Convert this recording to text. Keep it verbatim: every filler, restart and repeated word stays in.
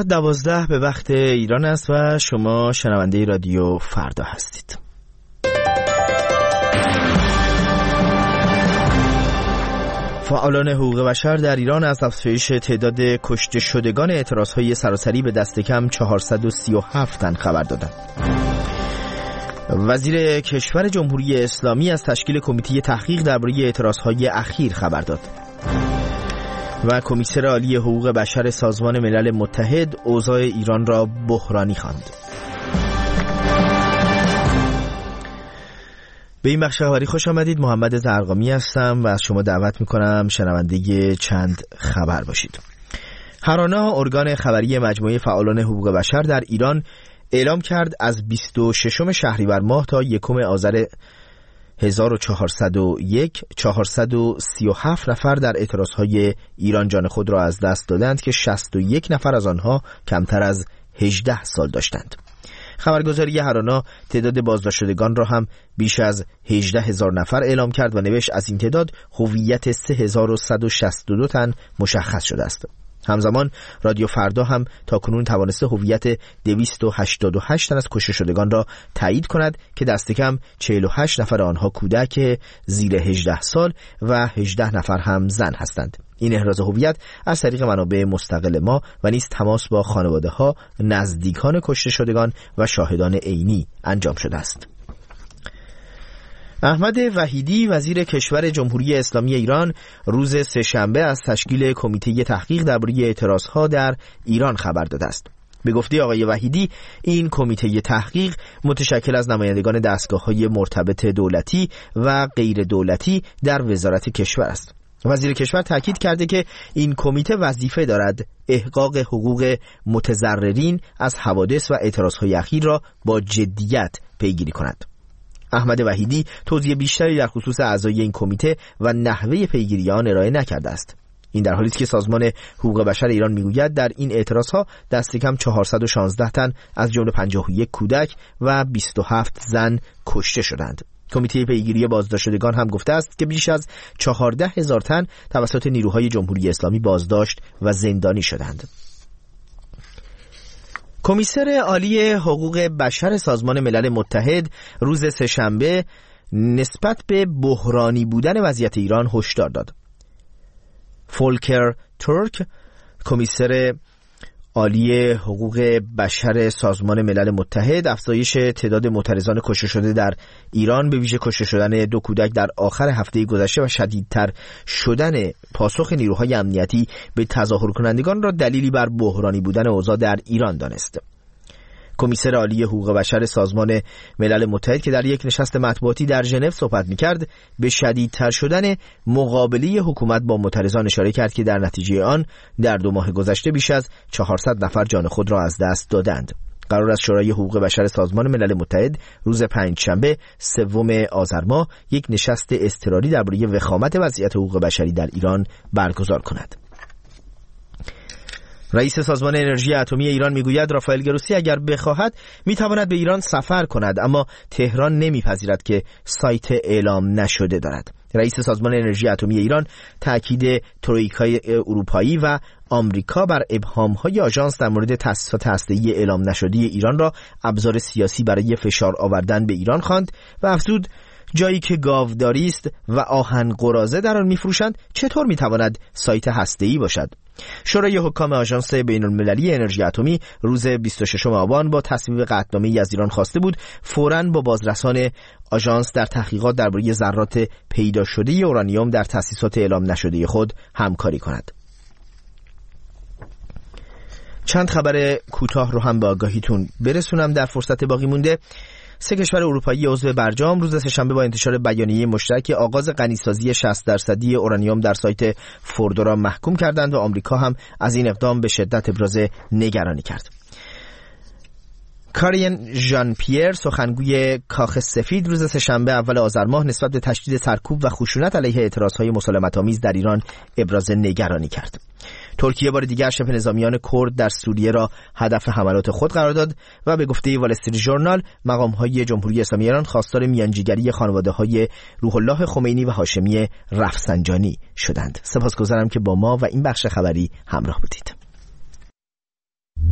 ساعت دوازده به وقت ایران است و شما شنونده رادیو فردا هستید. فعالان حقوق بشر در ایران از افزایش تعداد کشته شدگان اعتراضهای سراسری به دست کم چهارصد و سی و هفت تن خبر دادند. وزیر کشور جمهوری اسلامی از تشکیل کمیته تحقیق درباره اعتراضهای اخیر خبر داد. و کمیسر عالی حقوق بشر سازمان ملل متحد اوضاع ایران را بحرانی خواند. به این بخش خبری خوش آمدید. محمد زرقامی هستم و از شما دعوت میکنم شنونده چند خبر باشید. هرانا، ارگان خبری مجموعه فعالان حقوق بشر در ایران، اعلام کرد از بیست و ششم شهریور ماه تا یکم آذر هزار و چهارصد و یک چهارصد و سی و هفت نفر در اعتراضهای ایران جان خود را از دست دادند که شصت و یک نفر از آنها کمتر از هجده سال داشتند. خبرگزاری هرانا تعداد بازداشت شدگان را هم بیش از هجده هزار نفر اعلام کرد و نوشت از این تعداد هویت سه هزار و صد و شصت و دو تن مشخص شده است. همزمان رادیو فردا هم تاکنون توانسته هویت دویست و هشتاد و هشت تن از کشته شدگان را تایید کند که دست کم چهل و هشت نفر آنها کودک زیر هجده سال و هجده نفر هم زن هستند. این احراز هویت از طریق منابع مستقل ما و نیز تماس با خانواده ها، نزدیکان کشته شدگان و شاهدان عینی انجام شده است. احمد وحیدی، وزیر کشور جمهوری اسلامی ایران، روز سه‌شنبه از تشکیل کمیته تحقیق درباره اعتراضها در ایران خبر داده است. به گفته آقای وحیدی، این کمیته تحقیق متشکل از نمایندگان دستگاه‌های مرتبط دولتی و غیر دولتی در وزارت کشور است. وزیر کشور تاکید کرده که این کمیته وظیفه دارد احقاق حقوق متضررین از حوادث و اعتراضهای اخیر را با جدیت پیگیری کند. احمد وحیدی توضیح بیشتری در خصوص اعضای این کمیته و نحوه پیگیری آن ارائه نکرده است. این در حالی است که سازمان حقوق بشر ایران میگوید در این اعتراضها دست کم چهارصد و شانزده تن از جمله پنجاه و یک کودک و بیست و هفت زن کشته شدند. کمیته پیگیری بازداشت شدگان هم گفته است که بیش از چهارده هزار تن توسط نیروهای جمهوری اسلامی بازداشت و زندانی شدند. کمیسر عالی حقوق بشر سازمان ملل متحد روز سه‌شنبه نسبت به بحرانی بودن وضعیت ایران هشدار داد. فولکر تورک، کمیسر عالی حقوق بشر سازمان ملل متحد، افزایش تعداد معترضان کشته شده در ایران، به ویژه کشته شدن دو کودک در آخر هفته گذشته و شدیدتر شدن پاسخ نیروهای امنیتی به تظاهر کنندگان را دلیلی بر بحرانی بودن اوضاع در ایران دانست. کمیسر عالی حقوق بشر سازمان ملل متحد که در یک نشست مطبوعاتی در ژنو صحبت می‌کرد، به شدیدتر شدن مقابله حکومت با معترضان اشاره کرد که در نتیجه آن در دو ماه گذشته بیش از چهارصد نفر جان خود را از دست دادند. قرار است شورای حقوق بشر سازمان ملل متحد روز پنجشنبه سوم آذر ماه یک نشست اضطراری درباره وخامت وضعیت حقوق بشری در ایران برگزار کند. رئیس سازمان انرژی اتمی ایران میگوید رافائل گروسی اگر بخواهد میتواند به ایران سفر کند، اما تهران نمیپذیرد که سایت اعلام نشده دارد. رئیس سازمان انرژی اتمی ایران تاکید ترویکای اروپایی و آمریکا بر ابهام‌های آژانس در مورد تأسیسات هسته‌ای اعلام نشده ایران را ابزار سیاسی برای فشار آوردن به ایران خواند و افزود جایی که گاوداری است و آهن قراضه در آن می‌فروشند چطور می‌تواند سایت هسته‌ای باشد؟ شورای حکام آژانس بین‌المللی انرژی اتمی روز بیست و ششم آبان با تصویب قطعنامه‌ای از ایران خواسته بود فوراً با بازرسان آژانس در تحقیقات درباره ذرات پیدا شده اورانیوم در تأسیسات اعلام نشده خود همکاری کند. چند خبر کوتاه رو هم به آگاهیتون برسونم در فرصت باقی مونده. سه کشور اروپایی عضو برجام روز سه‌شنبه با انتشار بیانیه مشترک آغاز غنیسازی شصت درصدی اورانیوم در سایت فوردو را محکوم کردند و آمریکا هم از این اقدام به شدت ابراز نگرانی کرد. کارین ژان پیر، سخنگوی کاخ سفید، روز سه‌شنبه اول آذر ماه نسبت به تشدید سرکوب و خشونت علیه اعتراضهای مسالمت‌آمیز در ایران ابراز نگرانی کرد. ترکیه بار دیگر شبه نظامیان کرد در سوریه را هدف حملات خود قرار داد و به گفته وال استریت ژورنال مقام‌های جمهوری اسلامی ایران خواستار میانجیگری خانواده‌های روح الله خمینی و هاشمی رفسنجانی شدند. سپاسگزارم که با ما و این بخش خبری همراه بودید.